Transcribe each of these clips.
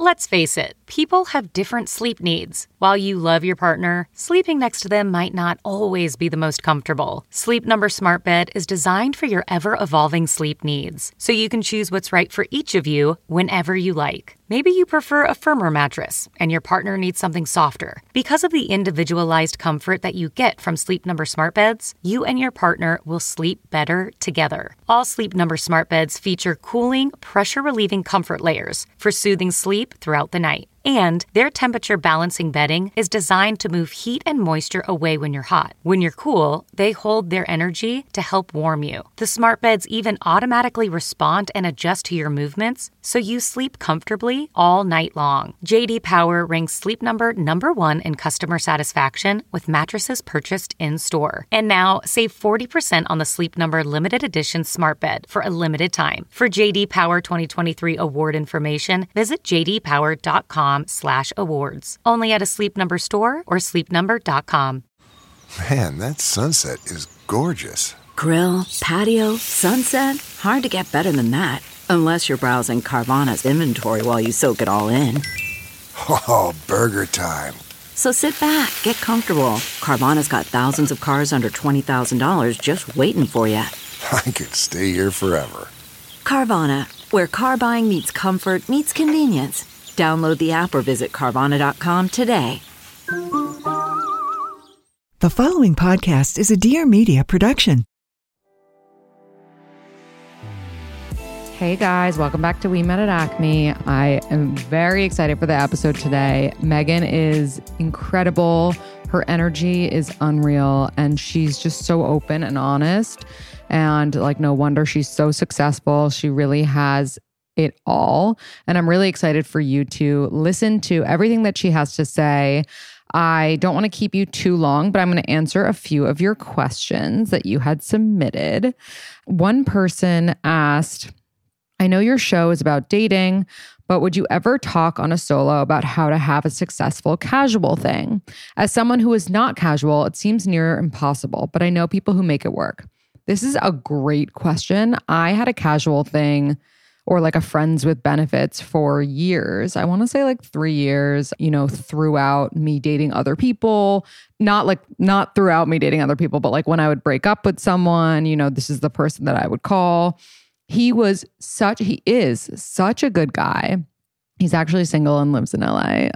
Let's face it, people have different sleep needs. While you love your partner, sleeping next to them might not always be the most comfortable. Sleep Number Smart Bed is designed for your ever-evolving sleep needs, so you can choose what's right for each of you whenever you like. Maybe you prefer a firmer mattress and your partner needs something softer. Because of the individualized comfort that you get from Sleep Number Smart Beds, you and your partner will sleep better together. All Sleep Number Smart Beds feature cooling, pressure-relieving comfort layers for soothing sleep throughout the night. And their temperature balancing bedding is designed to move heat and moisture away when you're hot. When you're cool, they hold their energy to help warm you. The smart beds even automatically respond and adjust to your movements, so you sleep comfortably all night long. J.D. Power ranks Sleep Number #1 in customer satisfaction with mattresses purchased in-store. And now, save 40% on the Sleep Number limited edition smart bed for a limited time. For J.D. Power 2023 award information, visit jdpower.com/awards. Only at a Sleep Number store or sleepnumber.com. Man, that sunset is gorgeous. Grill, patio, sunset. Hard to get better than that. Unless you're browsing Carvana's inventory while you soak it all in. Oh, burger time. So sit back, get comfortable. Carvana's got thousands of cars under $20,000 just waiting for you. I could stay here forever. Carvana, where car buying meets comfort meets convenience. Download the app or visit Carvana.com today. The following podcast is a Dear Media production. Hey guys, welcome back to We Met at Acme. I am very excited for the episode today. Megan is incredible. Her energy is unreal and she's just so open and honest. And like, no wonder she's so successful. She really has it all. And I'm really excited for you to listen to everything that she has to say. I don't want to keep you too long, but I'm going to answer a few of your questions that you had submitted. One person asked, I know your show is about dating, but would you ever talk on a solo about how to have a successful casual thing? As someone who is not casual, it seems near impossible, but I know people who make it work. This is a great question. I had a casual thing or like a friends with benefits for years. I want to say like 3 years, throughout me dating other people, not throughout me dating other people, but like when I would break up with someone, this is the person that I would call. He is such a good guy. He's actually single and lives in LA.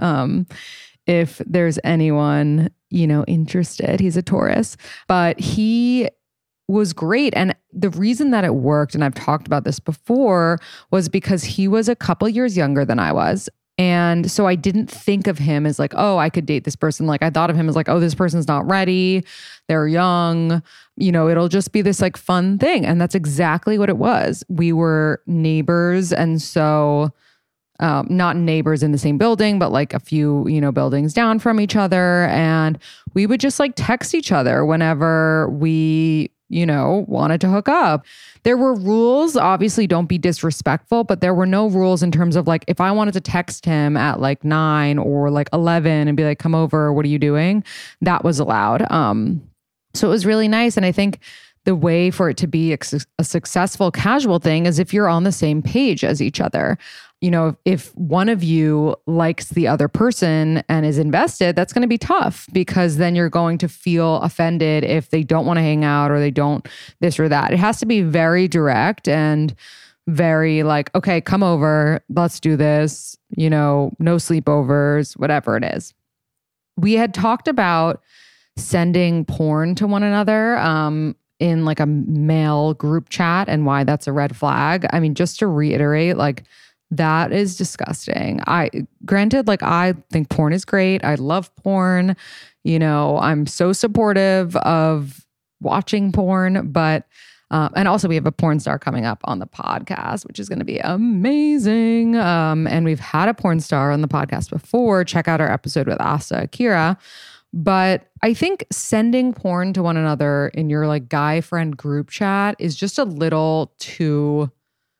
If there's anyone, interested, he's a Taurus, but he was great. And the reason that it worked, and I've talked about this before, was because he was a couple years younger than I was. And so I didn't think of him as like, oh, I could date this person. Like I thought of him as like, oh, this person's not ready. They're young. It'll just be this like fun thing. And that's exactly what it was. We were neighbors. And so not neighbors in the same building, but like a few, buildings down from each other. And we would just like text each other whenever we wanted to hook up. There were rules, obviously don't be disrespectful, but there were no rules in terms of like, if I wanted to text him at like 9 or like 11 and be like, come over, what are you doing? That was allowed. So it was really nice. And I think the way for it to be a successful casual thing is if you're on the same page as each other. If one of you likes the other person and is invested, that's going to be tough because then you're going to feel offended if they don't want to hang out or they don't this or that. It has to be very direct and very like, okay, come over, let's do this, no sleepovers, whatever it is. We had talked about sending porn to one another in like a male group chat and why that's a red flag. I mean, just to reiterate, like, that is disgusting. I think porn is great. I love porn. I'm so supportive of watching porn, but, and also we have a porn star coming up on the podcast, which is going to be amazing. And we've had a porn star on the podcast before. Check out our episode with Asa Akira. But I think sending porn to one another in your like guy friend group chat is just a little too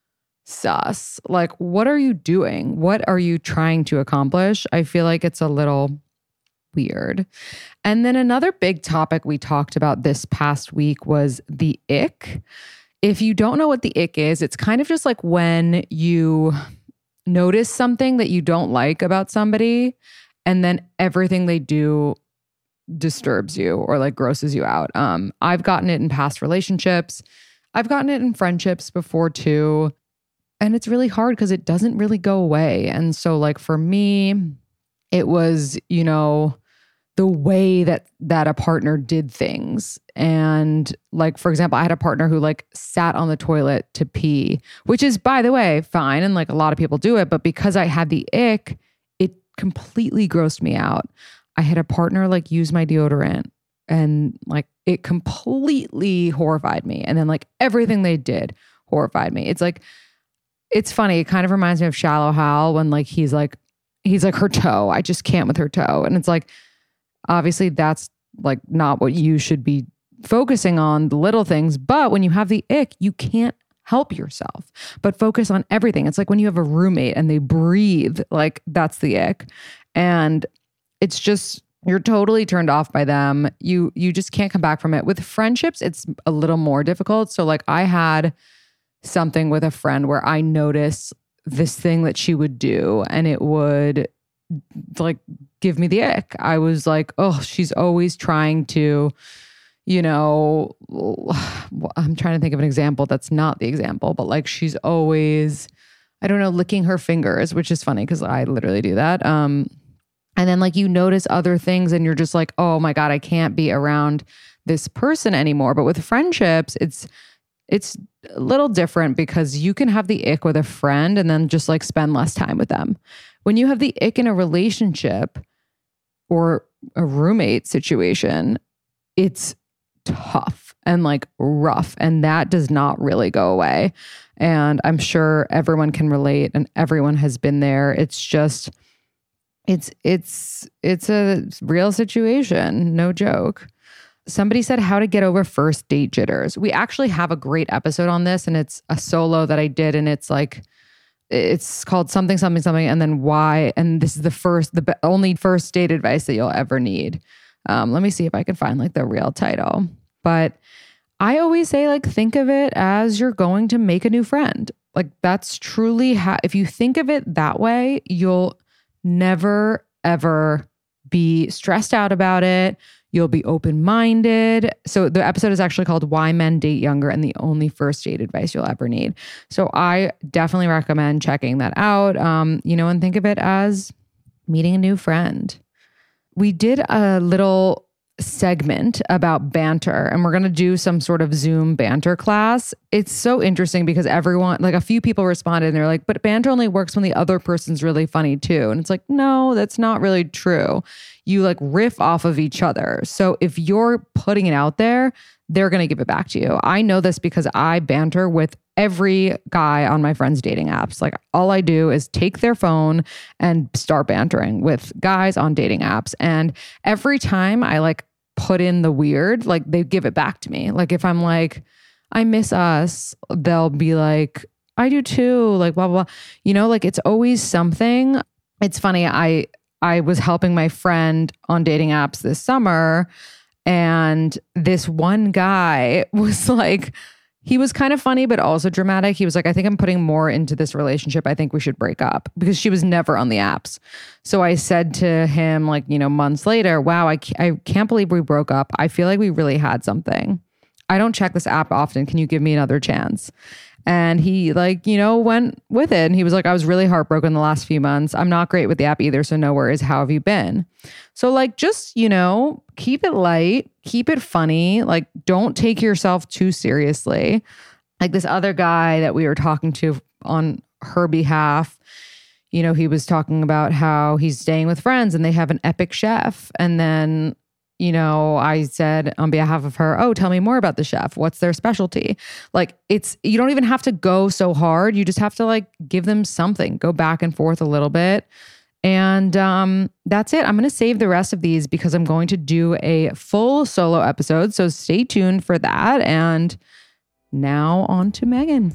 sus. Like, what are you doing? What are you trying to accomplish? I feel like it's a little weird. And then another big topic we talked about this past week was the ick. If you don't know what the ick is, it's kind of just like when you notice something that you don't like about somebody, and then everything they do disturbs you or like grosses you out. I've gotten it in past relationships. I've gotten it in friendships before too. And it's really hard because it doesn't really go away. And so like for me, it was, you know, the way that a partner did things. And like, for example, I had a partner who like sat on the toilet to pee, which is, by the way, fine. And like a lot of people do it. But because I had the ick, it completely grossed me out. I had a partner like use my deodorant and like it completely horrified me. And then like everything they did horrified me. It's like, it's funny. It kind of reminds me of Shallow Hal when like he's like her toe. I just can't with her toe. And it's like, obviously that's like not what you should be focusing on, the little things. But when you have the ick, you can't help yourself, but focus on everything. It's like when you have a roommate and they breathe, like that's the ick. And it's just, you're totally turned off by them. You just can't come back from it. With friendships, it's a little more difficult. So like I had something with a friend where I noticed this thing that she would do and it would like give me the ick. I was like, oh, she's always trying to, you know, I'm trying to think of an example that's not the example, but like she's always, I don't know, licking her fingers, which is funny because I literally do that. And then like you notice other things and you're just like, oh my God, I can't be around this person anymore. But with friendships, it's a little different because you can have the ick with a friend and then just like spend less time with them. When you have the ick in a relationship or a roommate situation, it's tough and like rough, and that does not really go away. And I'm sure everyone can relate and everyone has been there. It's just, it's a real situation, no joke. Somebody said how to get over first date jitters. We actually have a great episode on this, and it's a solo that I did, and it's like, it's called something, and then why. And this is the only first date advice that you'll ever need. Let me see if I can find like the real title. But I always say like, think of it as you're going to make a new friend. Like that's truly if you think of it that way, you'll never, ever be stressed out about it. You'll be open-minded. So the episode is actually called Why Men Date Younger and the Only First Date Advice You'll Ever Need. So I definitely recommend checking that out, and think of it as meeting a new friend. We did a little segment about banter, and we're going to do some sort of Zoom banter class. It's so interesting because everyone, like a few people responded and they're like, but banter only works when the other person's really funny too. And it's like, no, that's not really true. You like riff off of each other. So if you're putting it out there, they're going to give it back to you. I know this because I banter with every guy on my friends' dating apps. Like all I do is take their phone and start bantering with guys on dating apps. And every time I like put in the weird, like they give it back to me. Like if I'm like, I miss us, they'll be like, I do too, like blah, blah, blah. Like it's always something. It's funny. I was helping my friend on dating apps this summer, and this one guy was like, he was kind of funny, but also dramatic. He was like, I think I'm putting more into this relationship. I think we should break up, because she was never on the apps. So I said to him like, months later, wow, I can't believe we broke up. I feel like we really had something. I don't check this app often. Can you give me another chance? And he went with it. And he was like, I was really heartbroken the last few months. I'm not great with the app either. So no worries. How have you been? So like, just, keep it light, keep it funny. Like, don't take yourself too seriously. Like this other guy that we were talking to on her behalf, he was talking about how he's staying with friends and they have an epic chef. And then, I said on behalf of her, oh, tell me more about the chef. What's their specialty? Like you don't even have to go so hard. You just have to like give them something, go back and forth a little bit. And that's it. I'm going to save the rest of these because I'm going to do a full solo episode. So stay tuned for that. And now on to Megan.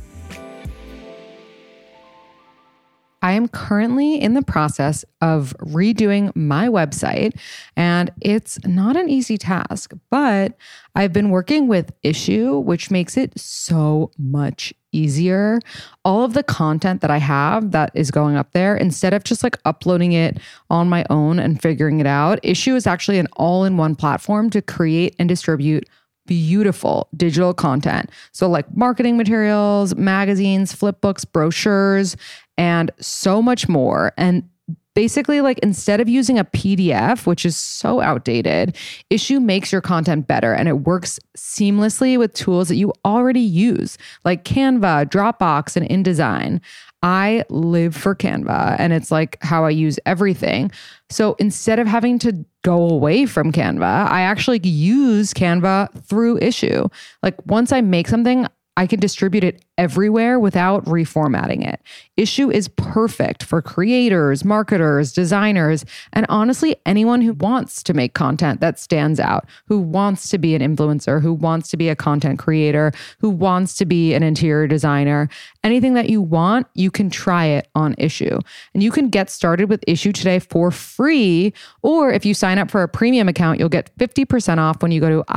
I am currently in the process of redoing my website, and it's not an easy task, but I've been working with Issuu, which makes it so much easier. All of the content that I have that is going up there, instead of just like uploading it on my own and figuring it out, Issuu is actually an all-in-one platform to create and distribute beautiful digital content. So like marketing materials, magazines, flip books, brochures, and so much more. And basically, like instead of using a PDF, which is so outdated, Issuu makes your content better and it works seamlessly with tools that you already use, like Canva, Dropbox, and InDesign. I live for Canva and it's like how I use everything. So instead of having to go away from Canva, I actually use Canva through Issuu. Like once I make something, I can distribute it everywhere without reformatting it. Issuu is perfect for creators, marketers, designers, and honestly, anyone who wants to make content that stands out, who wants to be an influencer, who wants to be a content creator, who wants to be an interior designer. Anything that you want, you can try it on Issuu. And you can get started with Issuu today for free, or if you sign up for a premium account, you'll get 50% off when you go to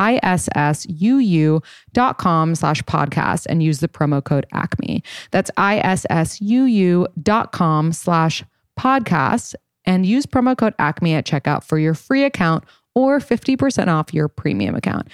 issuu.com/podcast and use the promo code ACME. That's issuu.com/podcast and use promo code ACME at checkout for your free account or 50% off your premium account.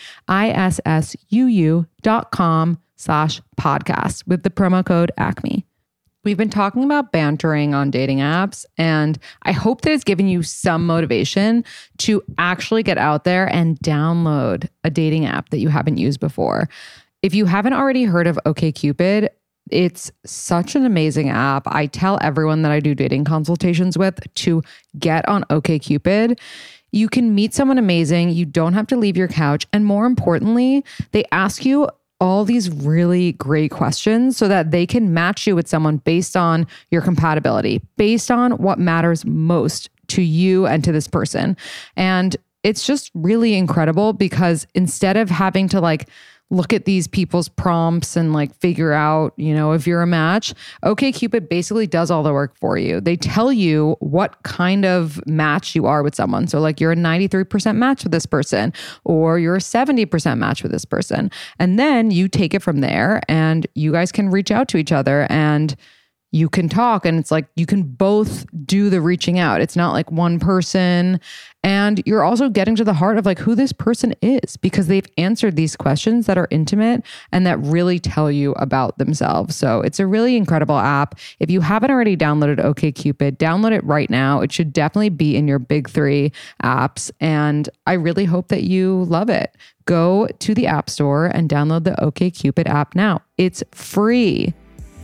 issuu.com/podcast with the promo code ACME. We've been talking about bantering on dating apps, and I hope that it's given you some motivation to actually get out there and download a dating app that you haven't used before. If you haven't already heard of OkCupid, it's such an amazing app. I tell everyone that I do dating consultations with to get on OkCupid. You can meet someone amazing. You don't have to leave your couch. And more importantly, they ask you all these really great questions so that they can match you with someone based on your compatibility, based on what matters most to you and to this person. And it's just really incredible because instead of having to like look at these people's prompts and like figure out, you know, if you're a match, OkCupid basically does all the work for you. They tell you what kind of match you are with someone. So like you're a 93% match with this person, or you're a 70% match with this person. And then you take it from there and you guys can reach out to each other and you can talk, and it's like you can both do the reaching out. It's not like one person. And you're also getting to the heart of like who this person is because they've answered these questions that are intimate and that really tell you about themselves. So it's a really incredible app. If you haven't already downloaded OkCupid, download it right now. It should definitely be in your big 3 apps. And I really hope that you love it. Go to the App Store and download the OkCupid app now. It's free.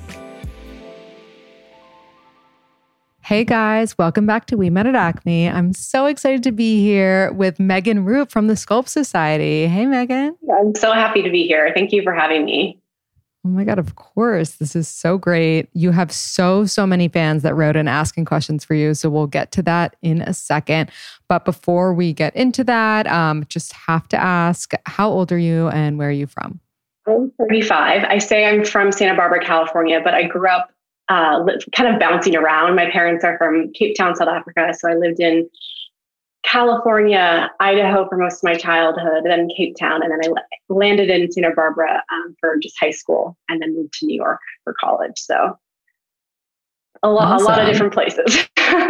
Hey guys, welcome back to We Met at Acme. I'm so excited to be here with Megan Root from the Sculpt Society. Hey Megan. I'm so happy to be here. Thank you for having me. Oh my God, of course. This is so great. You have so many fans that wrote in asking questions for you. So we'll get to that in a second. But before we get into that, just have to ask, how old are you and where are you from? I'm 35. I say I'm from Santa Barbara, California, but I grew up kind of bouncing around. My parents are from Cape Town, South Africa. So I lived in California, Idaho for most of my childhood, then Cape Town. And then I landed in Santa Barbara for just high school and then moved to New York for college. So a lot of different places.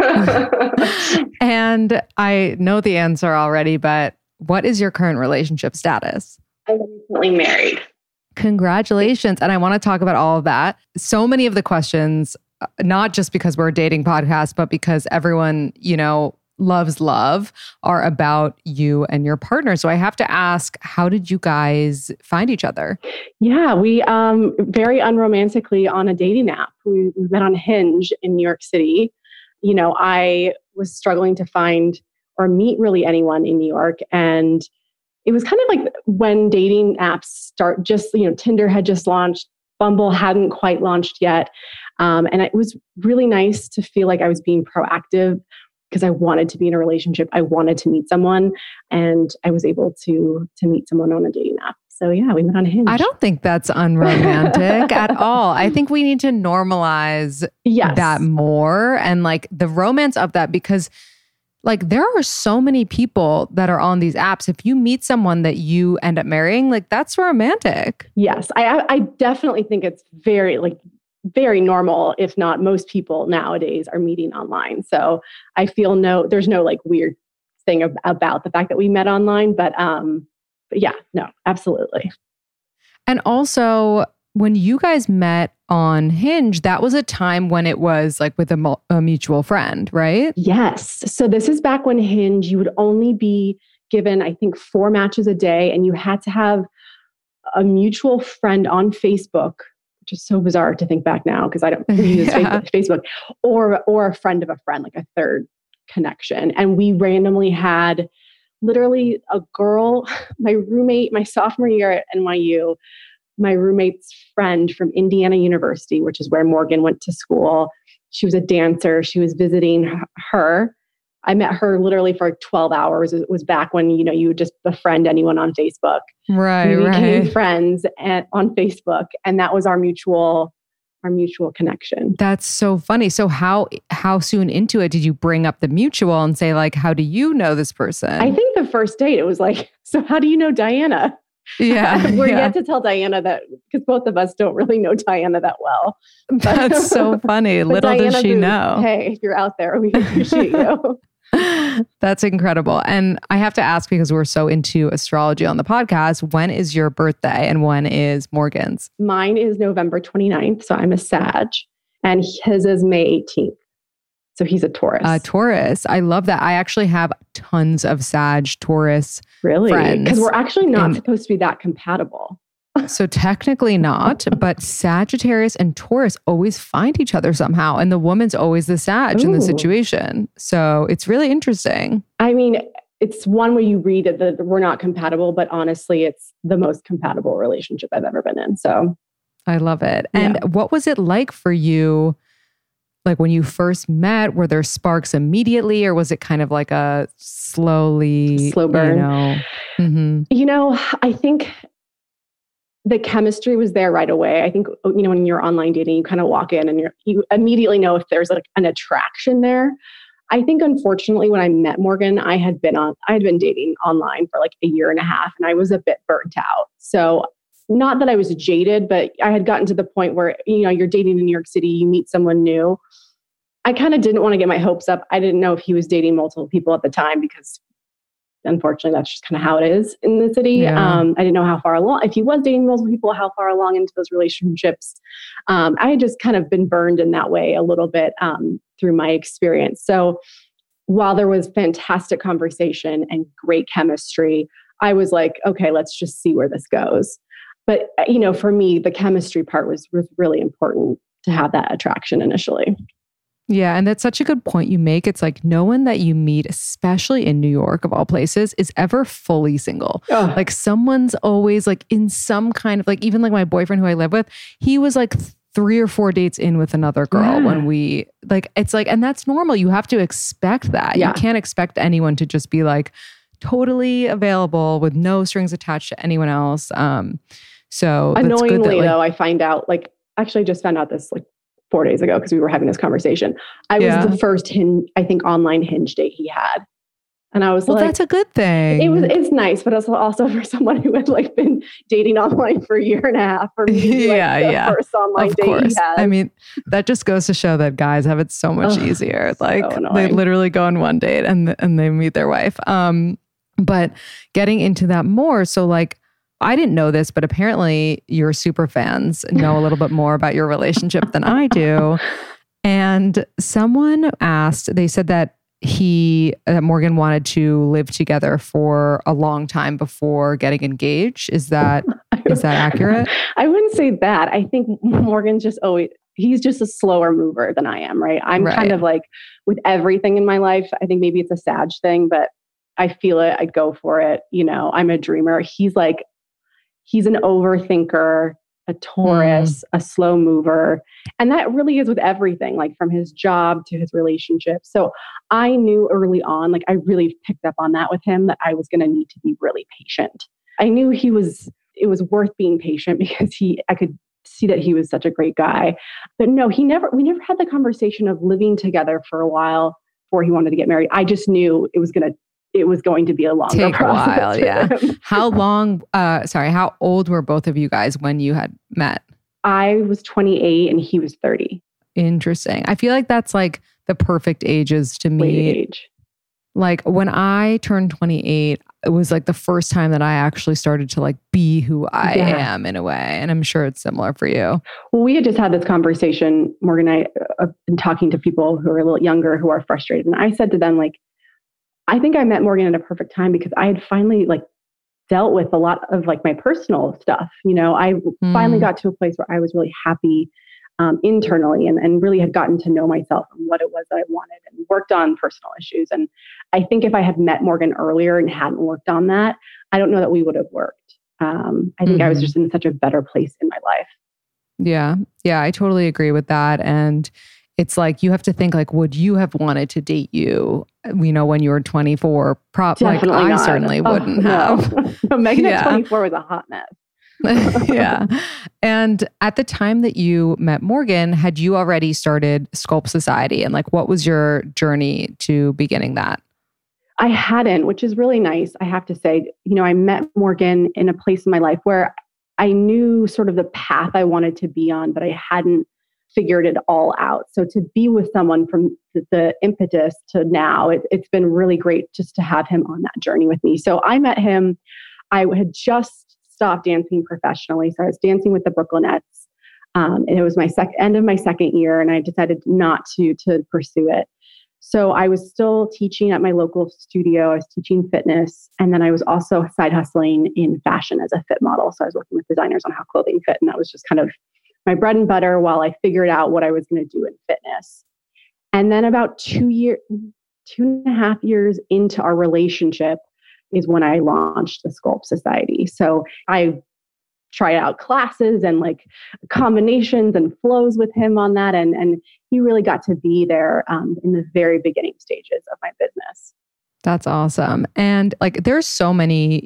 And I know the answer already, but what is your current relationship status? I'm recently married. Congratulations. And I want to talk about all of that. So many of the questions, not just because we're a dating podcast, but because everyone, you know, loves love, are about you and your partner. So I have to ask, how did you guys find each other? Yeah, we very unromantically on a dating app. We met on Hinge in New York City. You know, I was struggling to find or meet really anyone in New York. And it was kind of like when dating apps start, just, you know, Tinder had just launched, Bumble hadn't quite launched yet. And it was really nice to feel like I was being proactive because I wanted to be in a relationship. I wanted to meet someone, and I was able to meet someone on a dating app. So yeah, we met on Hinge. I don't think that's unromantic at all. I think we need to normalize that more and like the romance of that, because Like there are so many people that are on these apps. If you meet someone that you end up marrying, like that's romantic. Yes, I definitely think it's very normal, if not most people nowadays are meeting online. So I feel there's no like weird thing about the fact that we met online, but yeah, no, absolutely. And also when you guys met on Hinge, that was a time when it was like with a mutual friend, right? Yes. So this is back when Hinge, you would only be given, I think, 4 matches a day, and you had to have a mutual friend on Facebook, which is so bizarre to think back now because I don't use Facebook, or a friend of a friend, like a third connection. And we randomly had literally a girl, my roommate, my sophomore year at NYU, my roommate's friend from Indiana University, which is where Morgan went to school. She was a dancer. She was visiting her. I met her literally for 12 hours. It was back when, you would just befriend anyone on Facebook. Right, we became friends on Facebook, and that was our mutual connection. That's so funny. So how soon into it did you bring up the mutual and say like, how do you know this person? I think the first date, it was like, so how do you know Diana? Yeah. We're yet to tell Diana that, because both of us don't really know Diana that well. That's so funny. Little Diana does she Booth, know. Hey, if you're out there, we appreciate you. That's incredible. And I have to ask, because we're so into astrology on the podcast, when is your birthday and when is Morgan's? Mine is November 29th, so I'm a Sag, and his is May 18th. So he's a Taurus. Taurus. I love that. I actually have tons of Sag Taurus friends. Because we're actually not supposed to be that compatible. So technically not, but Sagittarius and Taurus always find each other somehow. And the woman's always the Sag in the situation. So it's really interesting. I mean, it's one way you read it that we're not compatible, but honestly, it's the most compatible relationship I've ever been in. So I love it. And what was it like for you? Like when you first met, were there sparks immediately, or was it kind of like a slow burn? I think the chemistry was there right away. I think, when you're online dating, you kind of walk in and you immediately know if there's like an attraction there. I think, unfortunately, when I met Morgan, I had been dating online for like a year and a half, and I was a bit burnt out. So not that I was jaded, but I had gotten to the point where, you're dating in New York City, you meet someone new. I kind of didn't want to get my hopes up. I didn't know if he was dating multiple people at the time, because unfortunately, that's just kind of how it is in the city. Yeah. I didn't know how far along, if he was dating multiple people, how far along into those relationships. I had just kind of been burned in that way a little bit through my experience. So while there was fantastic conversation and great chemistry, I was like, okay, let's just see where this goes. But, for me, the chemistry part was really important to have that attraction initially. Yeah. And that's such a good point you make. It's like no one that you meet, especially in New York of all places, is ever fully single. Ugh. Like someone's always like in some kind of like, even like my boyfriend who I live with, he was like 3 or 4 dates in with another girl when we like, it's like, and that's normal. You have to expect that. Yeah. You can't expect anyone to just be like totally available with no strings attached to anyone else. So annoyingly though, I find out actually I just found out this 4 days ago because we were having this conversation. I was the first online Hinge date he had. And I was that's a good thing. It's nice, but it's also for someone who had been dating online for a year and a half for me. First online date he had. I mean, that just goes to show that guys have it so much easier. They literally go on one date and they meet their wife. But getting into that more, so I didn't know this, but apparently your super fans know a little bit more about your relationship than I do. And someone asked, they said that Morgan wanted to live together for a long time before getting engaged. Is that accurate? I wouldn't say that. I think Morgan's he's just a slower mover than I am, right? I'm kind of with everything in my life. I think maybe it's a Sag thing, but I feel it. I go for it. I'm a dreamer. He's an overthinker, a Taurus, a slow mover. And that really is with everything, from his job to his relationship. So I knew early on, I really picked up on that with him, that I was going to need to be really patient. I knew it was worth being patient because I could see that he was such a great guy. But no, we never had the conversation of living together for a while before he wanted to get married. I just knew it was going to be a longer Take process. a while, yeah. How old were both of you guys when you had met? I was 28 and he was 30. Interesting. I feel like that's like the perfect ages to meet. Late age. Like when I turned 28, it was like the first time that I actually started to like be who I am in a way. And I'm sure it's similar for you. Well, we had just had this conversation, Morgan and I have been talking to people who are a little younger who are frustrated. And I said to them, like, I think I met Morgan at a perfect time because I had finally like dealt with a lot of like my personal stuff. You know, I finally got to a place where I was really happy internally and really had gotten to know myself and what it was that I wanted and worked on personal issues. And I think if I had met Morgan earlier and hadn't worked on that, I don't know that we would have worked. I think I was just in such a better place in my life. Yeah. Yeah, I totally agree with that. And it's like, you have to think like, would you have wanted to date you, when you were 24? Definitely like not. I certainly wouldn't have. No, Megan at 24 was a hot mess. Yeah. And at the time that you met Morgan, had you already started Sculpt Society? And like, what was your journey to beginning that? I hadn't, which is really nice. I have to say, I met Morgan in a place in my life where I knew sort of the path I wanted to be on, but I hadn't figured it all out. So to be with someone from the impetus to now, it's been really great just to have him on that journey with me. So I met him. I had just stopped dancing professionally. So I was dancing with the Brooklynettes. And it was my end of my second year, and I decided not to pursue it. So I was still teaching at my local studio. I was teaching fitness. And then I was also side hustling in fashion as a fit model. So I was working with designers on how clothing fit. And that was just kind of my bread and butter while I figured out what I was going to do in fitness. And then about 2.5 years into our relationship is when I launched the Sculpt Society. So I tried out classes and like combinations and flows with him on that. And he really got to be there in the very beginning stages of my business. That's awesome. And like, there's so many,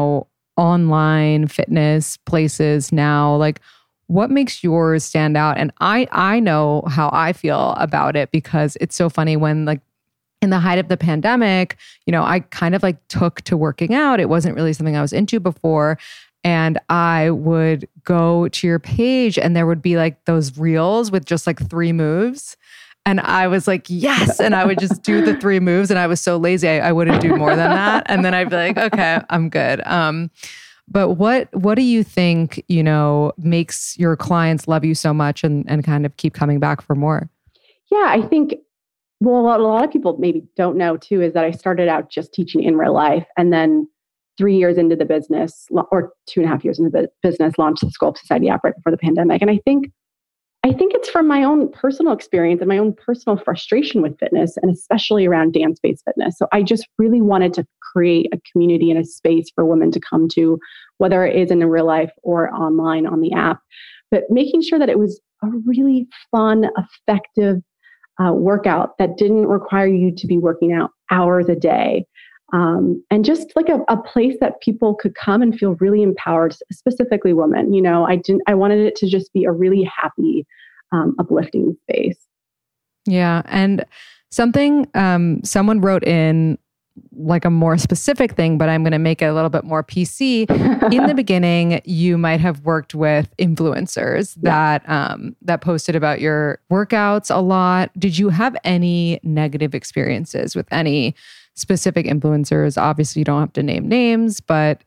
online fitness places now. Like, what makes yours stand out? And I know how I feel about it because it's so funny when like in the height of the pandemic, I kind of like took to working out. It wasn't really something I was into before. And I would go to your page and there would be like those reels with just like 3 moves. And I was like, yes. And I would just do the 3 moves. And I was so lazy, I wouldn't do more than that. And then I'd be like, okay, I'm good. But what do you think, makes your clients love you so much and kind of keep coming back for more? Yeah, I think, well, a lot of people maybe don't know too, is that I started out just teaching in real life. And then 3 years into the business, or 2.5 years into the business, launched the Sculpt Society app right before the pandemic. And I think it's from my own personal experience and my own personal frustration with fitness, and especially around dance-based fitness. So I just really wanted to create a community and a space for women to come to, whether it is in a real life or online on the app, but making sure that it was a really fun, effective workout that didn't require you to be working out hours a day. And just like a place that people could come and feel really empowered, specifically women. I wanted it to just be a really happy, uplifting space. Yeah. And something, someone wrote in like a more specific thing, but I'm going to make it a little bit more PC. In the beginning, you might have worked with influencers that posted about your workouts a lot. Did you have any negative experiences with any specific influencers? Obviously, you don't have to name names, but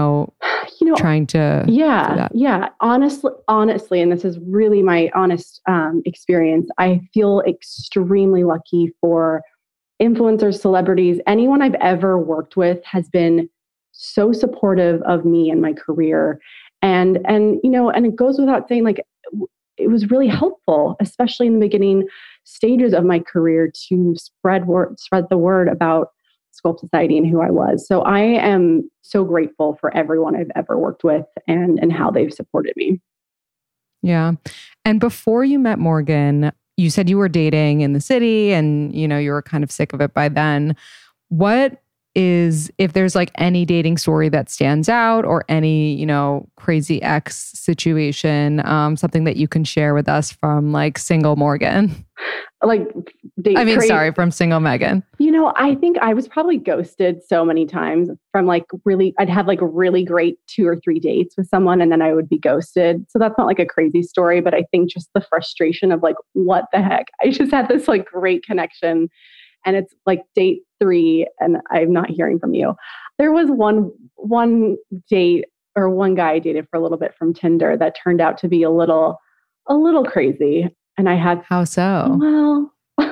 trying to yeah. Honestly, and this is really my honest experience. I feel extremely lucky for influencers, celebrities, anyone I've ever worked with has been so supportive of me and my career. And it goes without saying, like, it was really helpful, especially in the beginning stages of my career, to spread the word about Sculpt Society and who I was. So I am so grateful for everyone I've ever worked with and how they've supported me. Yeah. And before you met Morgan, you said you were dating in the city and, you were kind of sick of it by then. What is, if there's like any dating story that stands out or any, crazy ex situation, something that you can share with us from like single Morgan? Like, crazy. Sorry, from single Megan. I think I was probably ghosted so many times from I'd have like really great 2 or 3 dates with someone and then I would be ghosted. So that's not like a crazy story, but I think just the frustration of like, what the heck? I just had this like great connection and it's like date 3 and I'm not hearing from you. There was one date or one guy I dated for a little bit from Tinder that turned out to be a little crazy. And I had... How so? Well,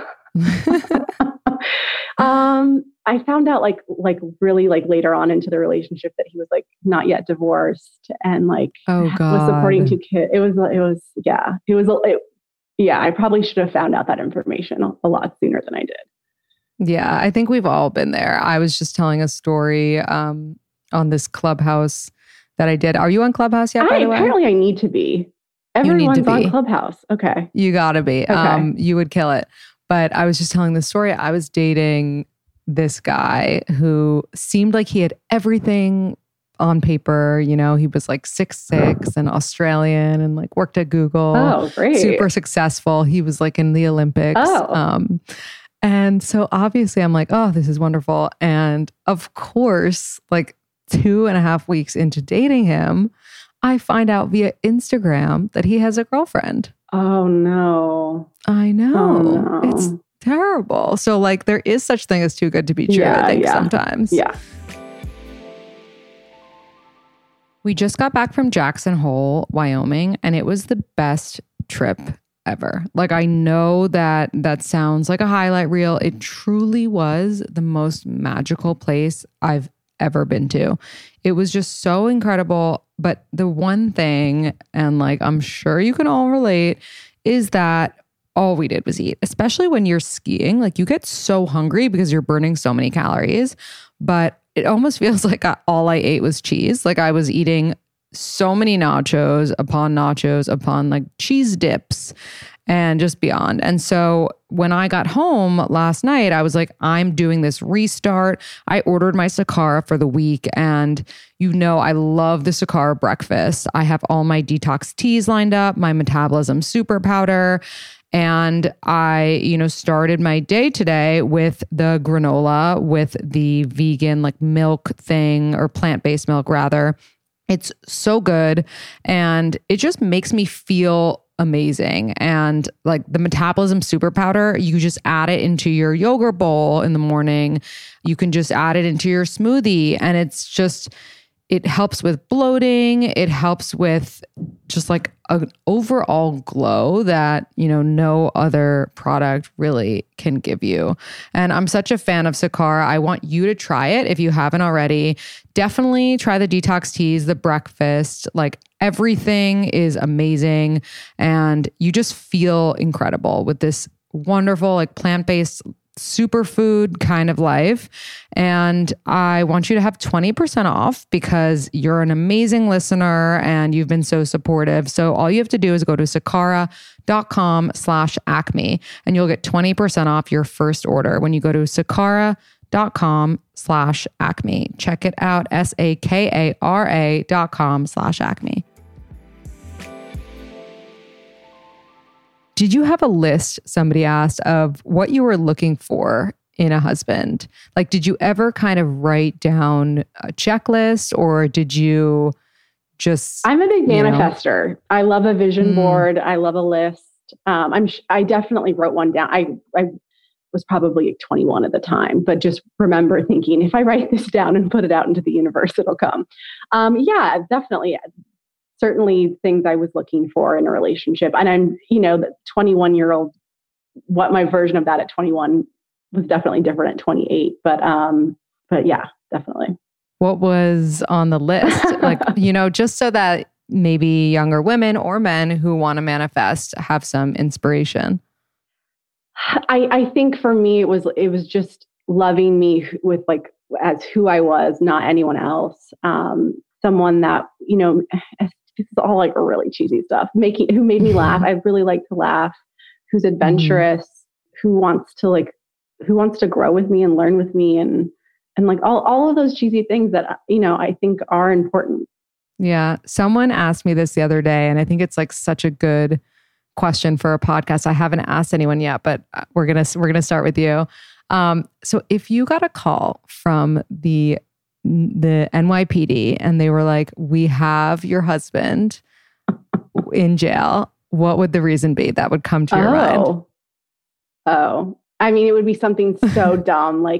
I found out like really like later on into the relationship that he was like not yet divorced and like oh God. was supporting 2 kids. I probably should have found out that information a lot sooner than I did. Yeah, I think we've all been there. I was just telling a story on this Clubhouse that I did. Are you on Clubhouse yet, by the way? Apparently I need to be. Everyone's on Clubhouse. Okay. You gotta be. Okay. You would kill it. But I was just telling this story. I was dating this guy who seemed like he had everything on paper. He was like 6'6" and Australian and like worked at Google. Oh, great. Super successful. He was like in the Olympics. Oh. And so obviously I'm like, oh, this is wonderful. And of course, like 2.5 weeks into dating him, I find out via Instagram that he has a girlfriend. Oh, no. I know. Oh, no. It's terrible. So like there is such thing as too good to be true, I think sometimes. Yeah. We just got back from Jackson Hole, Wyoming, and it was the best trip ever. Like I know that sounds like a highlight reel. It truly was the most magical place I've ever been to. It was just so incredible. But the one thing, and like I'm sure you can all relate, is that all we did was eat, especially when you're skiing. Like you get so hungry because you're burning so many calories, but it almost feels like all I ate was cheese. Like I was eating so many nachos upon like cheese dips and just beyond. And so when I got home last night, I was like, I'm doing this restart. I ordered my Sakara for the week. And I love the Sakara breakfast. I have all my detox teas lined up, my metabolism super powder. And I, started my day today with the granola with the vegan like milk thing, or plant-based milk rather. It's so good. And it just makes me feel amazing. And like the metabolism super powder, you just add it into your yogurt bowl in the morning. You can just add it into your smoothie. And it helps with bloating. It helps with just like an overall glow that, no other product really can give you. And I'm such a fan of Sakara. I want you to try it if you haven't already. Definitely try the detox teas, the breakfast. Like everything is amazing. And you just feel incredible with this wonderful, like plant-based superfood kind of life. And I want you to have 20% off because you're an amazing listener and you've been so supportive. So all you have to do is go to sakara.com/acme and you'll get 20% off your first order when you go to sakara.com/acme. Check it out, SAKARA.com/acme. Did you have a list, somebody asked, of what you were looking for in a husband? Like, did you ever kind of write down a checklist, or did you just... I'm a big manifester. I love a vision board. I love a list. I definitely wrote one down. I was probably 21 at the time, but just remember thinking, if I write this down and put it out into the universe, it'll come. Yeah, definitely. Certainly things I was looking for in a relationship. And I'm, the 21-year-old, what my version of that at 21 was definitely different at 28. But yeah, definitely. What was on the list? Like, just so that maybe younger women or men who want to manifest have some inspiration. I think for me, it was just loving me with like, as who I was, not anyone else. Someone that, this is all like really cheesy stuff, who made me laugh. I really like to laugh, who's adventurous, who wants to grow with me and learn with me. And like all of those cheesy things that, I think are important. Yeah. Someone asked me this the other day, and I think it's like such a good question for a podcast I haven't asked anyone yet, but we're gonna start with you. So if you got a call from the NYPD and they were like, "We have your husband in jail," what would the reason be that would come to your mind? Oh, I mean, it would be something so dumb. Like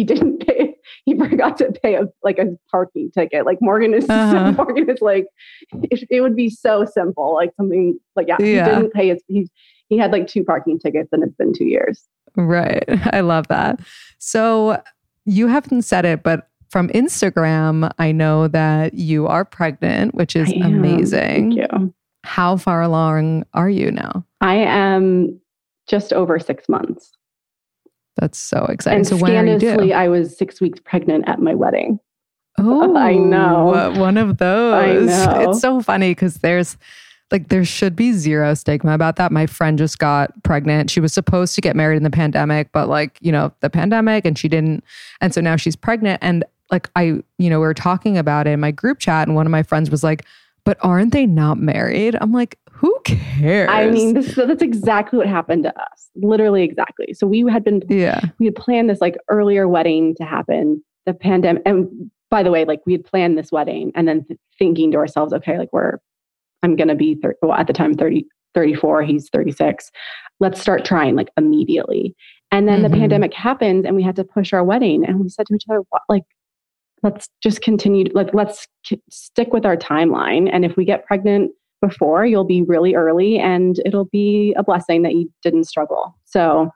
he forgot to pay a parking ticket. Like Morgan is like, it would be so simple. Like something like, he didn't pay he had like 2 parking tickets and it's been 2 years. Right. I love that. So you haven't said it, but from Instagram, I know that you are pregnant, which is amazing. Thank you. How far along are you now? I am just over 6 months. That's so exciting. And so when are you due? I was 6 weeks pregnant at my wedding. Oh, I know. One of those. I know. It's so funny because there should be zero stigma about that. My friend just got pregnant. She was supposed to get married in the pandemic, but the pandemic, and she didn't. And so now she's pregnant. And we were talking about it in my group chat, and one of my friends was like, "But aren't they not married?" I'm like, who cares? I mean, that's exactly what happened to us. Literally exactly. So we had planned this earlier wedding to happen. The pandemic, and by the way, we had planned this wedding and then thinking to ourselves, okay, I'm going to be at the time 34, he's 36. Let's start trying immediately. And then the pandemic happened and we had to push our wedding. And we said to each other, let's just continue. Let's stick with our timeline. And if we get pregnant before, you'll be really early and it'll be a blessing that you didn't struggle. So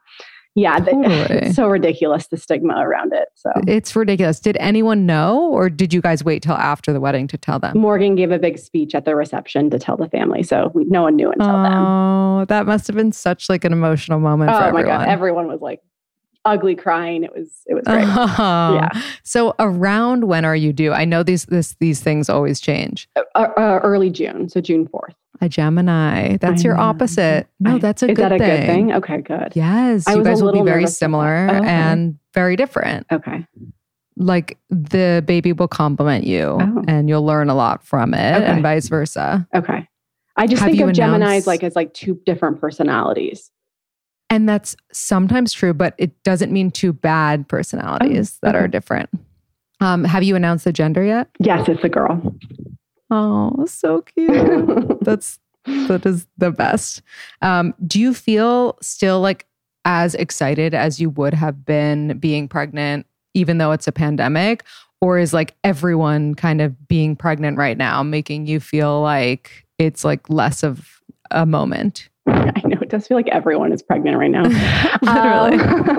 it's so ridiculous, the stigma around it. So it's ridiculous. Did anyone know, or did you guys wait till after the wedding to tell them? Morgan gave a big speech at the reception to tell the family. So no one knew until then. Oh, that must have been such an emotional moment for everyone. Oh my God. Everyone was ugly crying. It was great. Yeah. So around when are you due? I know these things always change. Early June. So June 4th. A Gemini. That's your opposite. No, that's a good thing. Is that a good thing? Okay, good. Yes. You guys will be very similar and very different. Okay. The baby will complement you and you'll learn a lot from it and vice versa. Okay. I just think of Geminis as 2 different personalities. And that's sometimes true, but it doesn't mean 2 bad personalities that are different. Have you announced the gender yet? Yes, it's a girl. Oh, so cute. That is the best. Do you feel still as excited as you would have been being pregnant, even though it's a pandemic? Or is everyone kind of being pregnant right now making you feel like it's like less of a moment? I know, it does feel like everyone is pregnant right now. Literally.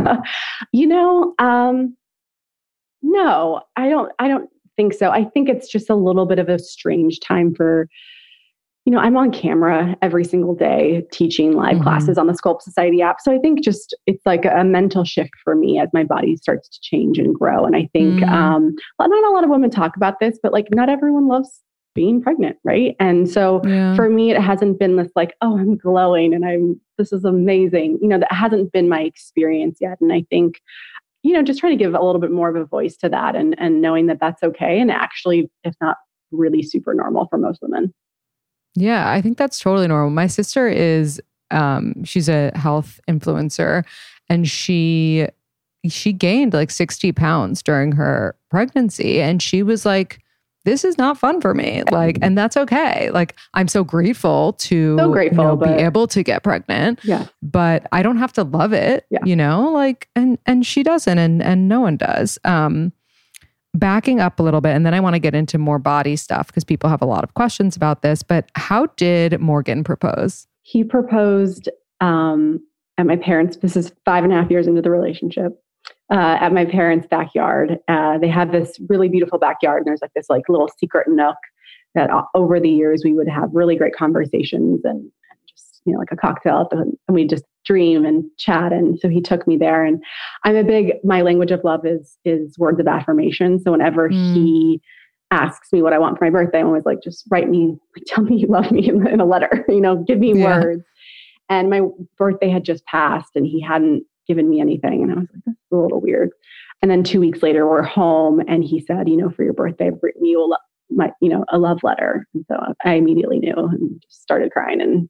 No, I don't think so. I think it's just a little bit of a strange time for, I'm on camera every single day teaching live classes on the Sculpt Society app. So I think just it's like a mental shift for me as my body starts to change and grow. And I think not a lot of women talk about this, but not everyone loves being pregnant, right? And so for me, it hasn't been this oh, I'm glowing and this is amazing. That hasn't been my experience yet. And I think, just trying to give a little bit more of a voice to that and knowing that that's okay. And actually, if not really super normal for most women. Yeah, I think that's totally normal. My sister is, she's a health influencer and she gained 60 pounds during her pregnancy. And she was like, this is not fun for me. And that's okay. I'm so grateful to be able to get pregnant. Yeah. But I don't have to love it, and she doesn't, and no one does. Backing up a little bit, and then I want to get into more body stuff because people have a lot of questions about this, but how did Morgan propose? He proposed at my parents', this is 5.5 years into the relationship. At my parents' backyard. They have this really beautiful backyard, and there's this little secret nook that over the years we would have really great conversations and just a cocktail and we just dream and chat. And so he took me there, and my language of love is words of affirmation. So whenever he asks me what I want for my birthday, I'm always just write me, tell me you love me in a letter. Give me words. And my birthday had just passed, and he hadn't given me anything. And I was like, that's a little weird. And then 2 weeks later, we're home and he said, for your birthday, bring me a love letter. And so I immediately knew and just started crying. And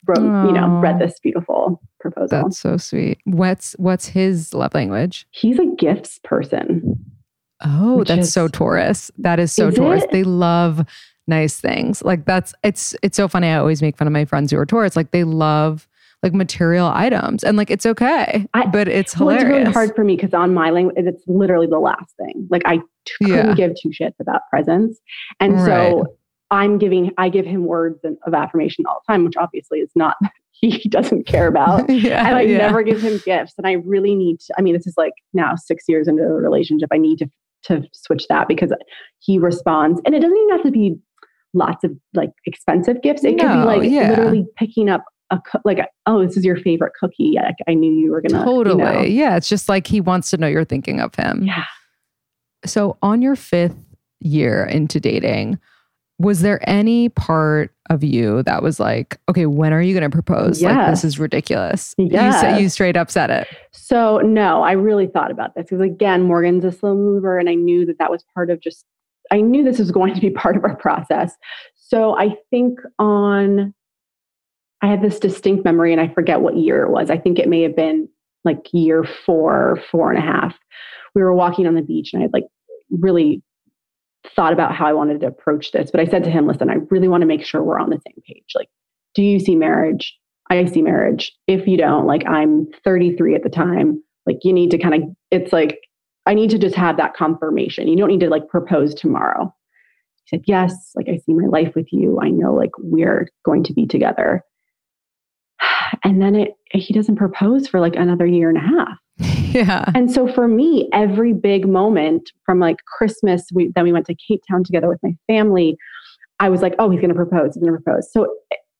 read this beautiful proposal. That's so sweet. What's his love language? He's a gifts person. Oh, that's so Taurus. That is so Taurus. It? They love nice things. Like it's so funny. I always make fun of my friends who are Taurus. Like they love like material items and like, it's okay, but it's hilarious. Well, it's really hard for me because on my language, it's literally the last thing. Like I couldn't give two shits about presents. And so I give him words of affirmation all the time, which obviously is not, he doesn't care about. And I never give him gifts. And I really need to, this is like now 6 years into the relationship. I need to switch that because he responds, and it doesn't even have to be lots of like expensive gifts. It could be like literally picking up this is your favorite cookie. Like, I knew you were going to. Totally. Yeah. It's just like he wants to know you're thinking of him. Yeah. So on your 5th year into dating, was there any part of you that was like, okay, when are you going to propose? Yes. Like, this is ridiculous. Yes. You straight up said it. So no, I really thought about this because again, Morgan's a slow mover and I knew that was part of I knew this was going to be part of our process. So I think I had this distinct memory and I forget what year it was. I think it may have been like year 4 and a half. We were walking on the beach and I had like really thought about how I wanted to approach this. But I said to him, listen, I really want to make sure we're on the same page. Like, do you see marriage? I see marriage. If you don't, like I'm 33 at the time, like you need to it's like, I need to just have that confirmation. You don't need to like propose tomorrow. He said, yes, like I see my life with you. I know like we're going to be together. And then he doesn't propose for like another year and a half. Yeah. And so for me, every big moment from like Christmas, then we went to Cape Town together with my family. I was like, oh, he's going to propose. He's going to propose. So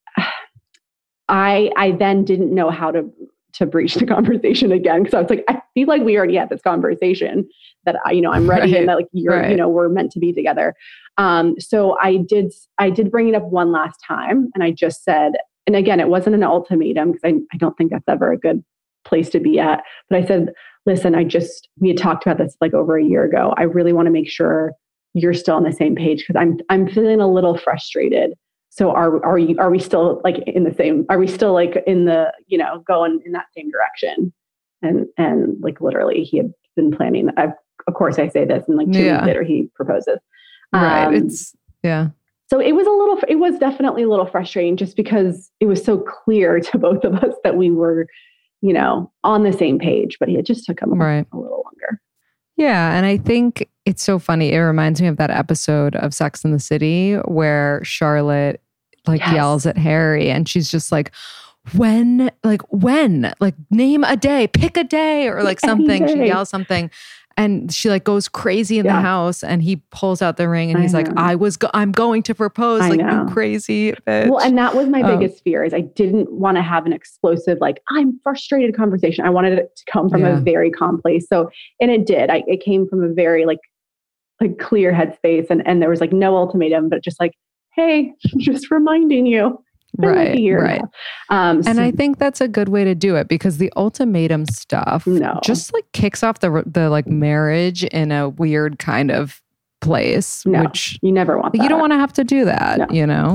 I then didn't know how to breach the conversation again. Cause I was like, I feel like we already had this conversation that I'm ready and that like we're meant to be together. So I did bring it up one last time and I just said, and again, it wasn't an ultimatum because I don't think that's ever a good place to be at. But I said, listen, we had talked about this like over a year ago. I really want to make sure you're still on the same page because I'm feeling a little frustrated. So are we still like in the same, are we still like in the, going in that same direction? And like literally he had been planning. Of course I say this and like 2 weeks later he proposes. Right. So it was definitely a little frustrating just because it was so clear to both of us that we were, on the same page, but it just took him a little longer. Yeah. And I think it's so funny. It reminds me of that episode of Sex and the City where Charlotte yells at Harry and she's just like, when, name a day, pick a day or like something. She yells something. And she like goes crazy in the house and he pulls out the ring and he's like, I'm going to propose. Like, you crazy bitch. Well, and that was my biggest fear is I didn't want to have an explosive, like I'm frustrated conversation. I wanted it to come from a very calm place. So, and it did, it came from a very like clear headspace and there was like no ultimatum, but just like, hey, just reminding you. Right. And I think that's a good way to do it because the ultimatum stuff just like kicks off the like marriage in a weird kind of place, which you never want that. You don't want to have to do that,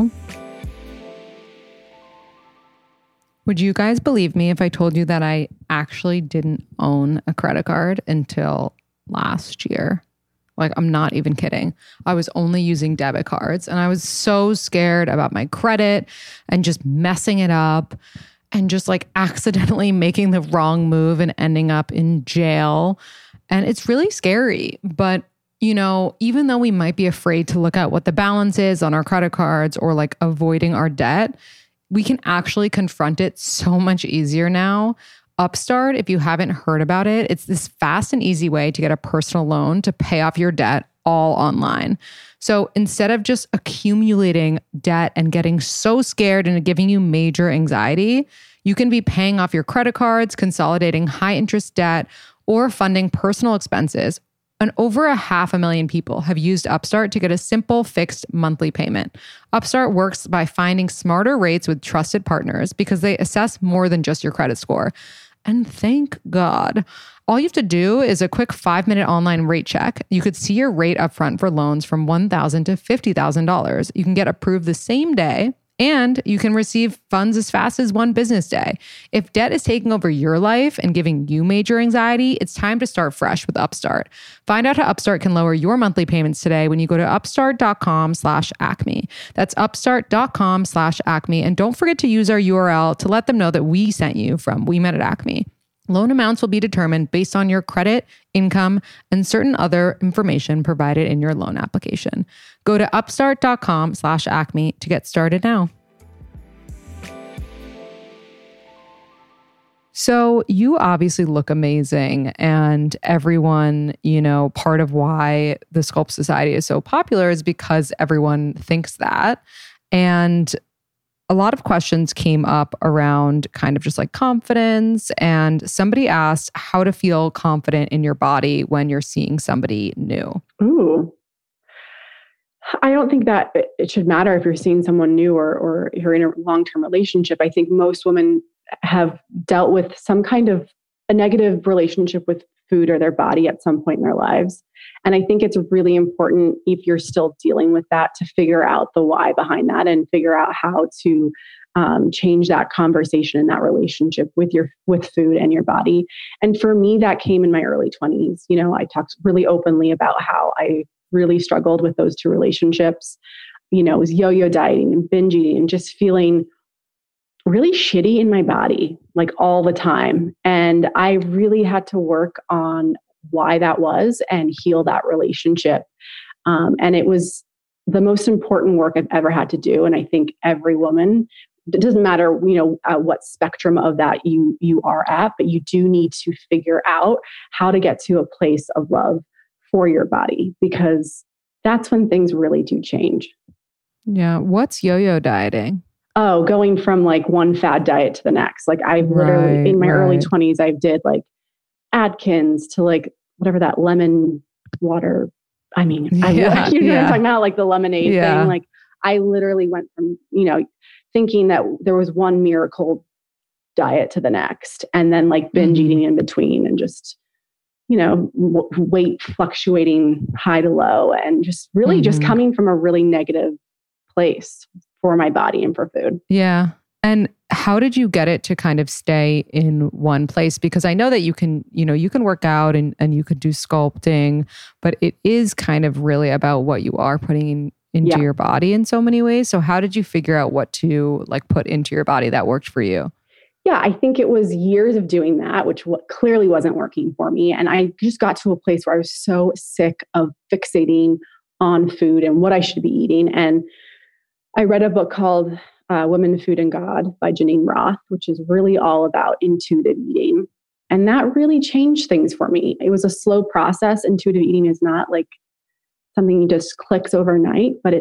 Would you guys believe me if I told you that I actually didn't own a credit card until last year? Like, I'm not even kidding. I was only using debit cards and I was so scared about my credit and just messing it up and just like accidentally making the wrong move and ending up in jail. And it's really scary. But, even though we might be afraid to look at what the balance is on our credit cards or like avoiding our debt, we can actually confront it so much easier now. Upstart, if you haven't heard about it, it's this fast and easy way to get a personal loan to pay off your debt all online. So instead of just accumulating debt and getting so scared and giving you major anxiety, you can be paying off your credit cards, consolidating high interest debt, or funding personal expenses. And over 500,000 people have used Upstart to get a simple fixed monthly payment. Upstart works by finding smarter rates with trusted partners because they assess more than just your credit score. And thank God. All you have to do is a quick 5-minute online rate check. You could see your rate upfront for loans from $1,000 to $50,000. You can get approved the same day And you can receive funds as fast as one business day. If debt is taking over your life and giving you major anxiety, it's time to start fresh with Upstart. Find out how Upstart can lower your monthly payments today when you go to upstart.com/acme. That's upstart.com/acme. And don't forget to use our URL to let them know that we sent you from We Met at Acme. Loan amounts will be determined based on your credit, income, and certain other information provided in your loan application. Go to upstart.com/acme to get started now. So you obviously look amazing, and everyone, part of why the Sculpt Society is so popular is because everyone thinks that. And a lot of questions came up around kind of just like confidence. And somebody asked how to feel confident in your body when you're seeing somebody new. Ooh. I don't think that it should matter if you're seeing someone new or you're in a long-term relationship. I think most women have dealt with some kind of a negative relationship with food or their body at some point in their lives. And I think it's really important, if you're still dealing with that, to figure out the why behind that and figure out how to change that conversation and that relationship with food and your body. And for me, that came in my early 20s. I talked really openly about how I really struggled with those two relationships. It was yo-yo dieting and binge eating and just feeling really shitty in my body, like all the time. And I really had to work on why that was and heal that relationship. And it was the most important work I've ever had to do. And I think every woman, it doesn't matter, at what spectrum of that you are at, but you do need to figure out how to get to a place of love for your body, because that's when things really do change. Yeah. What's yo-yo dieting? Oh, going from like one fad diet to the next. Like I literally, in my early 20s, I did like Atkins to like whatever that lemon water. I mean, you know what I'm talking about, like the lemonade thing. Like I literally went from, thinking that there was one miracle diet to the next, and then like binge eating in between, and just, weight fluctuating high to low, and just really just coming from a really negative place for my body and for food. Yeah. And how did you get it to kind of stay in one place? Because I know that you can work out and you could do sculpting, but it is kind of really about what you are putting into your body in so many ways. So how did you figure out what to like put into your body that worked for you? Yeah, I think it was years of doing that, which clearly wasn't working for me. And I just got to a place where I was so sick of fixating on food and what I should be eating. And I read a book called Women, Food, and God by Janine Roth, which is really all about intuitive eating. And that really changed things for me. It was a slow process. Intuitive eating is not like something that just clicks overnight, but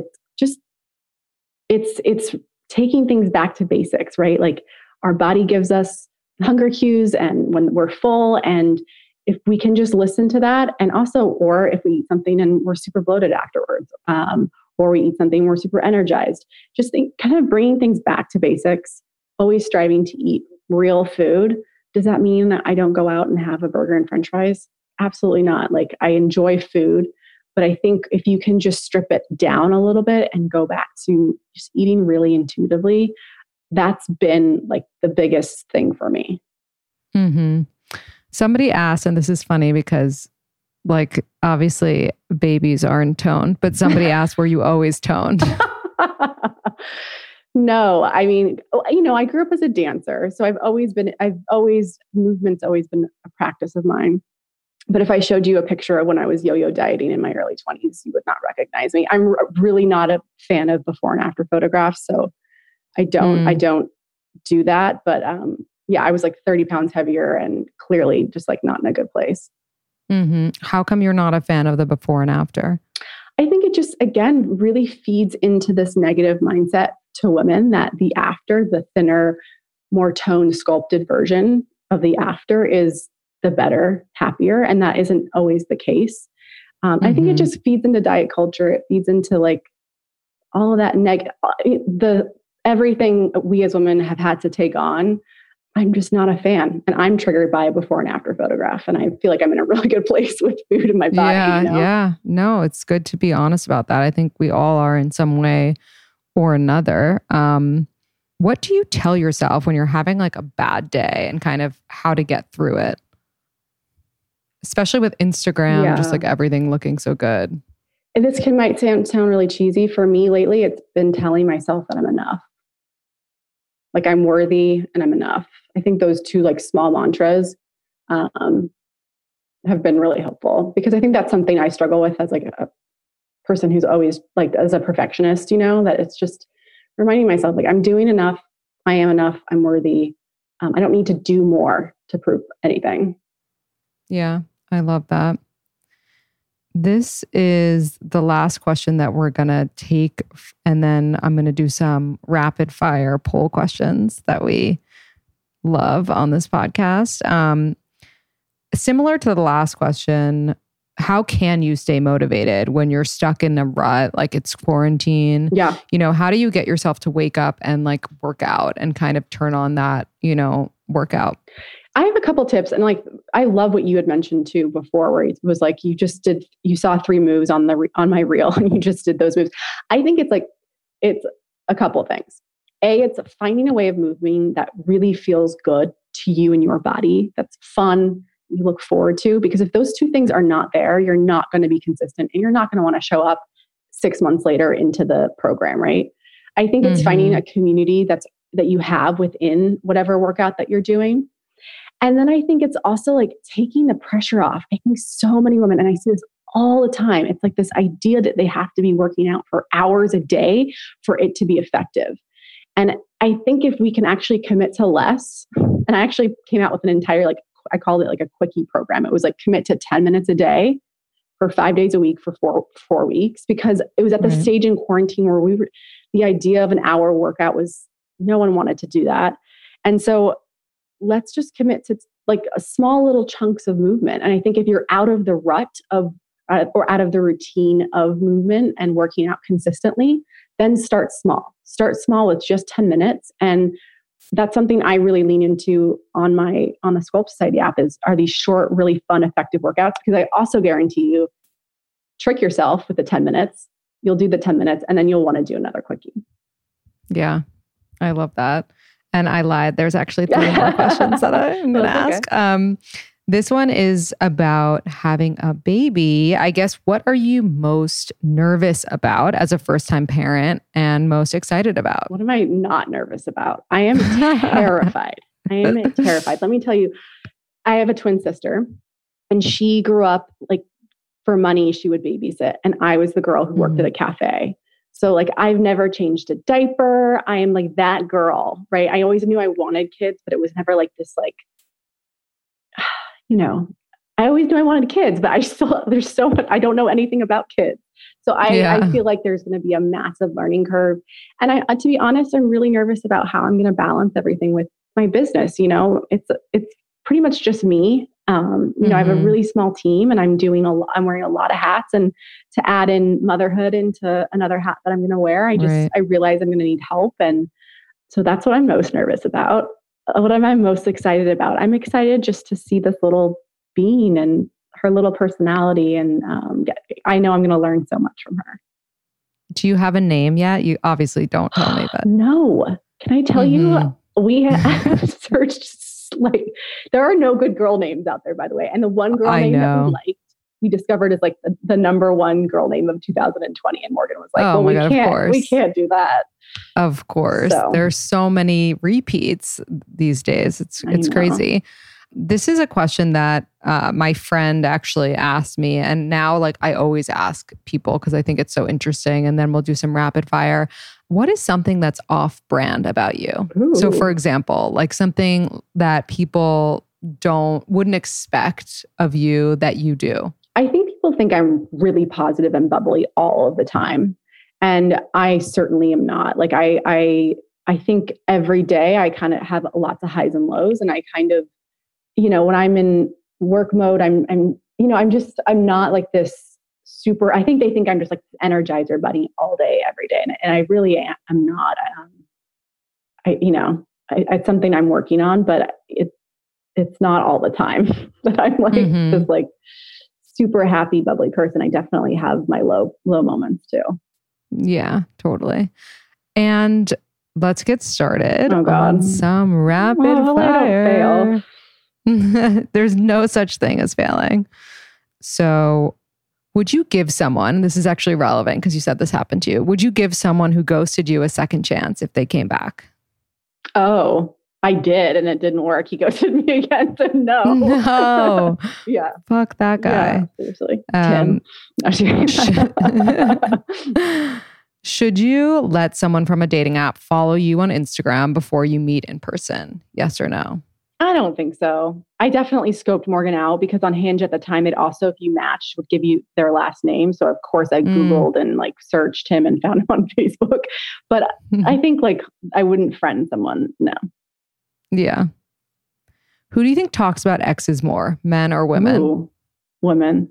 it's taking things back to basics, right? Like our body gives us hunger cues and when we're full, and if we can just listen to that, and also, or if we eat something and we're super bloated afterwards, or we eat something, we're super energized. Just kind of bringing things back to basics, always striving to eat real food. Does that mean that I don't go out and have a burger and French fries? Absolutely not. Like I enjoy food, but I think if you can just strip it down a little bit and go back to just eating really intuitively, that's been like the biggest thing for me. Mm-hmm. Somebody asked, and this is funny because like obviously babies aren't toned, but somebody asked, were you always toned? No, I mean, I grew up as a dancer. So movement's always been a practice of mine. But if I showed you a picture of when I was yo-yo dieting in my early 20s, you would not recognize me. I'm really not a fan of before and after photographs. So I don't do that. But I was like 30 pounds heavier and clearly just like not in a good place. Mm-hmm. How come you're not a fan of the before and after? I think it just, again, really feeds into this negative mindset to women that the after, the thinner, more toned, sculpted version of the after is the better, happier. And that isn't always the case. I think it just feeds into diet culture. It feeds into like all of that everything we as women have had to take on. I'm just not a fan. And I'm triggered by a before and after photograph. And I feel like I'm in a really good place with food in my body. Yeah. No, it's good to be honest about that. I think we all are in some way or another. What do you tell yourself when you're having like a bad day and kind of how to get through it? Especially with Instagram, just like everything looking so good. And this might sound really cheesy. For me lately, it's been telling myself that I'm enough. Like I'm worthy and I'm enough. I think those two like small mantras have been really helpful, because I think that's something I struggle with as like a person who's always like as a perfectionist, that it's just reminding myself like I'm doing enough. I am enough. I'm worthy. I don't need to do more to prove anything. Yeah, I love that. This is the last question that we're going to take. And then I'm going to do some rapid fire poll questions that we love on this podcast. Similar to the last question, how can you stay motivated when you're stuck in a rut, like it's quarantine? Yeah. How do you get yourself to wake up and like work out and kind of turn on that, workout? I have a couple tips, and like I love what you had mentioned too before, where it was like you saw 3 moves on my reel and you just did those moves. I think it's a couple of things. It's finding a way of moving that really feels good to you and your body. That's fun. You look forward to, because if those 2 things are not there, you're not going to be consistent and you're not going to want to show up 6 months later into the program, right? I think it's finding a community that you have within whatever workout that you're doing. And then I think it's also like taking the pressure off. I think so many women, and I see this all the time, it's like this idea that they have to be working out for hours a day for it to be effective. And I think if we can actually commit to less, and I actually came out with an entire, like, I called it like a quickie program. It was like commit to 10 minutes a day for 5 days a week for four weeks, because it was at the stage in quarantine where the idea of an hour workout was, no one wanted to do that. And so let's just commit to like a small little chunks of movement. And I think if you're out of the rut of, or out of the routine of movement and working out consistently, then start small with just 10 minutes. And that's something I really lean into on the Sculpt Society app are these short, really fun, effective workouts. Because I also guarantee you, trick yourself with the 10 minutes. You'll do the 10 minutes and then you'll want to do another quickie. Yeah, I love that. And I lied. There's actually 3 more questions that I'm going to ask. Okay. This one is about having a baby. I guess, what are you most nervous about as a first-time parent and most excited about? What am I not nervous about? I am terrified. Let me tell you, I have a twin sister, and she grew up like for money, she would babysit. And I was the girl who worked at a cafe. So like I've never changed a diaper. I am like that girl, right? I always knew I wanted kids, but it was never like this, like, I always knew I wanted kids, but there's so much, I don't know anything about kids. So I feel like there's going to be a massive learning curve. And to be honest, I'm really nervous about how I'm going to balance everything with my business. It's pretty much just me. I have a really small team, and I'm wearing a lot of hats, and to add in motherhood into another hat that I'm going to wear, I realize I'm going to need help. And so that's what I'm most nervous about. What am I most excited about? I'm excited just to see this little being and her little personality. And I know I'm going to learn so much from her. Do you have a name yet? You obviously don't tell me, but no. Can I tell you? We have searched, like, there are no good girl names out there, by the way. And the one girl name that we liked, we discovered is like the number one girl name of 2020. And Morgan was like, we can't do that. Of course. So, there's so many repeats these days. It's crazy. This is a question that my friend actually asked me. And now, like, I always ask people because I think it's so interesting. And then we'll do some rapid fire. What is something that's off-brand about you? Ooh. So, for example, like something that people wouldn't expect of you that you do. I think people think I'm really positive and bubbly all of the time. And I certainly am not. Like I think every day I kind of have lots of highs and lows. And I kind of, when I'm in work mode, I'm not like this super, I think they think I'm just like this Energizer bunny all day, every day. And I really am not. It's something I'm working on, but it's not all the time that I'm like this like super happy, bubbly person. I definitely have my low moments too. Yeah, totally. And let's get started on some rapid fire. There's no such thing as failing. So would you give someone, this is actually relevant because you said this happened to you, would you give someone who ghosted you a second chance if they came back? Oh, I did, and it didn't work. He ghosted me again, so no. No. Yeah. Fuck that guy. Yeah, seriously. Tim. Should you let someone from a dating app follow you on Instagram before you meet in person? Yes or no? I don't think so. I definitely scoped Morgan out because on Hinge at the time, it also, if you matched, would give you their last name. So of course I Googled and like searched him and found him on Facebook. But I think like I wouldn't friend someone. No. Yeah. Who do you think talks about exes more, men or women? Ooh, women.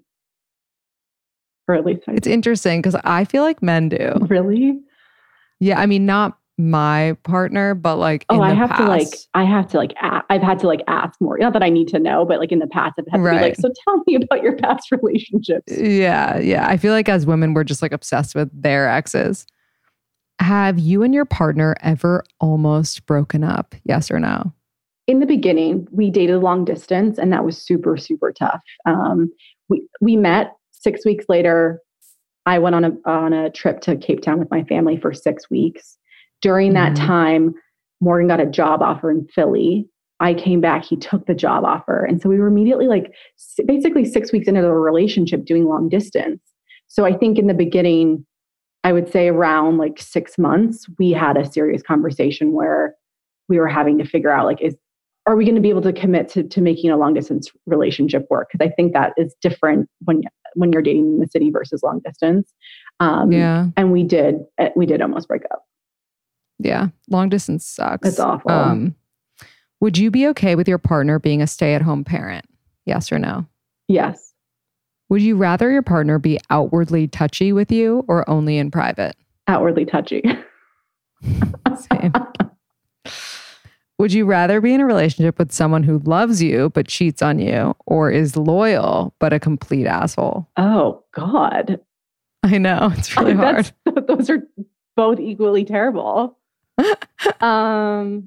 Or at least it's interesting because I feel like men do. Really? Yeah. I mean, not my partner, but like in the past. I've had to ask more. Not that I need to know, but like in the past, I've had to be like, so tell me about your past relationships. Yeah. Yeah. I feel like as women, we're just like obsessed with their exes. Have you and your partner ever almost broken up? Yes or no? In the beginning, we dated long distance, and that was super, super tough. We met 6 weeks later. I went on a trip to Cape Town with my family for 6 weeks. During that time, Morgan got a job offer in Philly. I came back, he took the job offer. And so we were immediately like basically 6 weeks into the relationship doing long distance. So I think in the beginning, I would say around like 6 months, we had a serious conversation where we were having to figure out like, are we going to be able to commit to making a long distance relationship work? Because I think that is different when you're dating in the city versus long distance. And we did almost break up. Yeah. Long distance sucks. It's awful. Would you be okay with your partner being a stay-at-home parent? Yes or no? Yes. Would you rather your partner be outwardly touchy with you or only in private? Outwardly touchy. Same. Would you rather be in a relationship with someone who loves you but cheats on you or is loyal but a complete asshole? Oh, God. I know. It's really hard. Those are both equally terrible. Oh,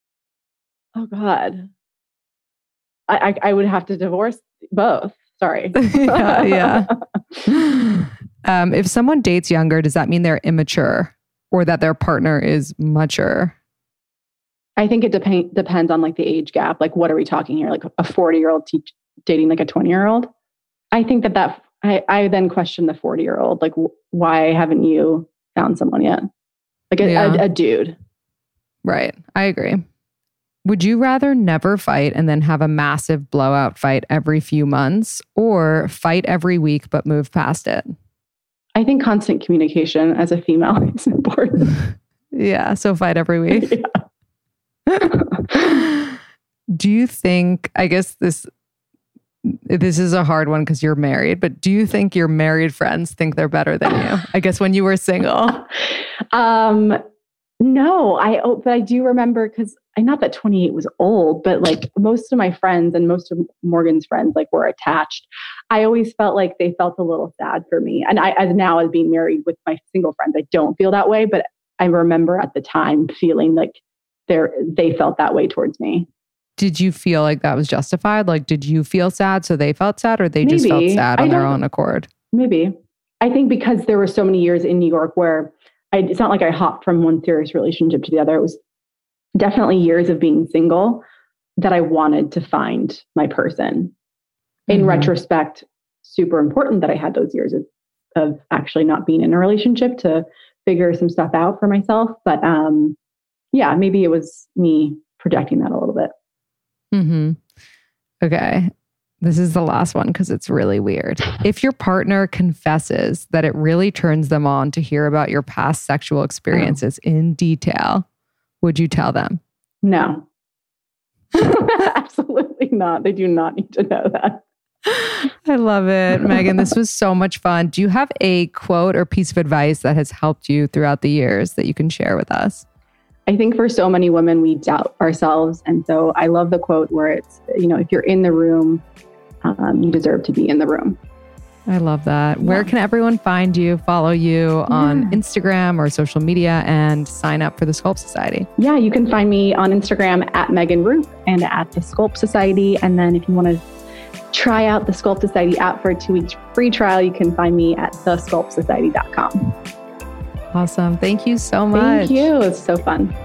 God. I would have to divorce both. Sorry. Yeah. If someone dates younger, does that mean they're immature or that their partner is mature? I think it depends on like the age gap. Like, what are we talking here? Like a 40-year-old dating like a 20-year-old? I think I then question the 40-year-old. Like, why haven't you found someone yet? Like a dude. Right. I agree. Would you rather never fight and then have a massive blowout fight every few months or fight every week but move past it? I think constant communication as a female is important. Yeah. So fight every week. Yeah. Do you think, I guess this is a hard one because you're married, but do you think your married friends think they're better than you? I guess when you were single. No, but I do remember because not that 28 was old, but like most of my friends and most of Morgan's friends like were attached. I always felt like they felt a little sad for me. And as being married with my single friends, I don't feel that way, but I remember at the time feeling like they felt that way towards me. Did you feel like that was justified? Like, did you feel sad so they felt sad or they just felt sad on their own accord? Maybe. I think because there were so many years in New York where it's not like I hopped from one serious relationship to the other. It was definitely years of being single that I wanted to find my person. In retrospect, super important that I had those years of actually not being in a relationship to figure some stuff out for myself. But yeah, maybe it was me projecting that a little bit. Okay. This is the last one because it's really weird. If your partner confesses that it really turns them on to hear about your past sexual experiences in detail, would you tell them? No. Absolutely not. They do not need to know that. I love it. Megan, this was so much fun. Do you have a quote or piece of advice that has helped you throughout the years that you can share with us? I think for so many women, we doubt ourselves. And so I love the quote where it's, if you're in the room, you deserve to be in the room. I love that. Where can everyone find you, follow you on Instagram or social media, and sign up for the Sculpt Society? Yeah, you can find me on Instagram at Megan Roop and at the Sculpt Society. And then if you want to try out the Sculpt Society app for a 2-week free trial, you can find me at thesculptsociety.com. Awesome. Thank you so much. Thank you. It's so fun.